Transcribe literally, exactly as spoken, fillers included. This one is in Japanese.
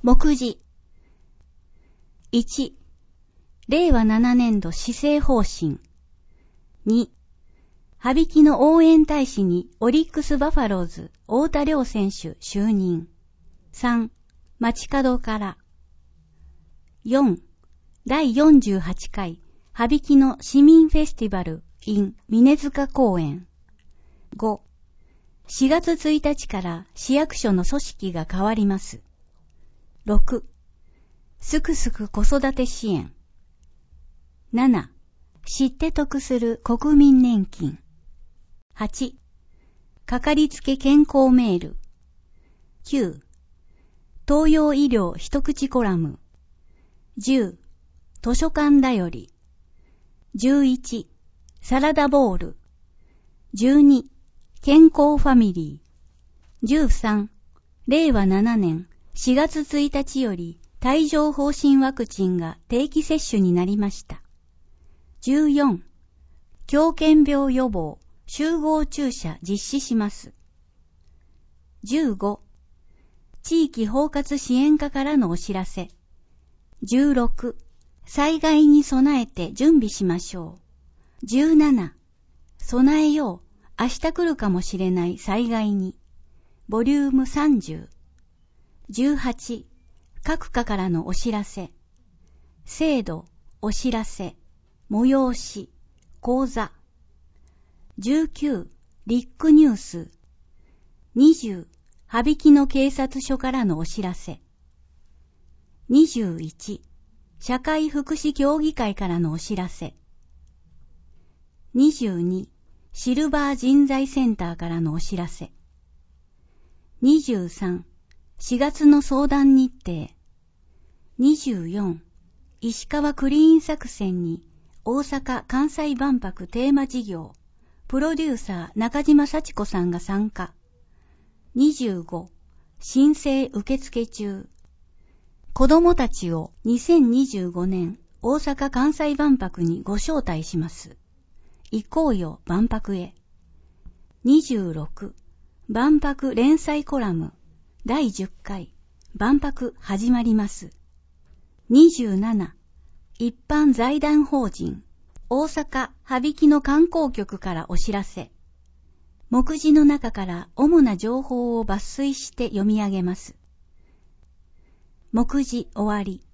目次。いち、れいわななねんど施政方針。に、羽曳の応援大使にオリックスバファローズ太田亮選手就任。さん、街角から。よん、だいよんじゅうはちかい羽曳の市民フェスティバル in 峰塚公園。ご、しがつついたちから市役所の組織が変わります。ろく、すくすく子育て支援。なな、知って得する国民年金。はち、かかりつけ健康メール。きゅう、東洋医療一口コラム。じゅう、図書館だより。じゅういち、サラダボール。じゅうに、健康ファミリー。じゅうさん、れいわななねんしがつついたちより帯状疱疹ワクチンが定期接種になりました。じゅうよん、狂犬病予防集合注射実施します。じゅうご、地域包括支援課からのお知らせ。じゅうろく、災害に備えて準備しましょう。じゅうなな、備えよう、明日来るかもしれない災害に。ボリュームさんじゅう。じゅうはち、各課からのお知らせ。制度、お知らせ、催し、講座。じゅうきゅう、リックニュース。にじゅう、羽曳の警察署からのお知らせ。にじゅういち、社会福祉協議会からのお知らせ。にじゅうに、シルバー人材センターからのお知らせ。にじゅうさん、しがつの相談日程。にじゅうよん、石川クリーン作戦に大阪・関西万博テーマ事業、プロデューサー中島幸子さんが参加。にじゅうご、申請受付中。子どもたちをにせんにじゅうごねん大阪・関西万博にご招待します。行こうよ万博へ。にじゅうろく、万博連載コラムだいじゅっかい万博始まります。にじゅうなな、一般財団法人大阪羽曳の観光局からお知らせ。目次の中から主な情報を抜粋して読み上げます。目次終わり。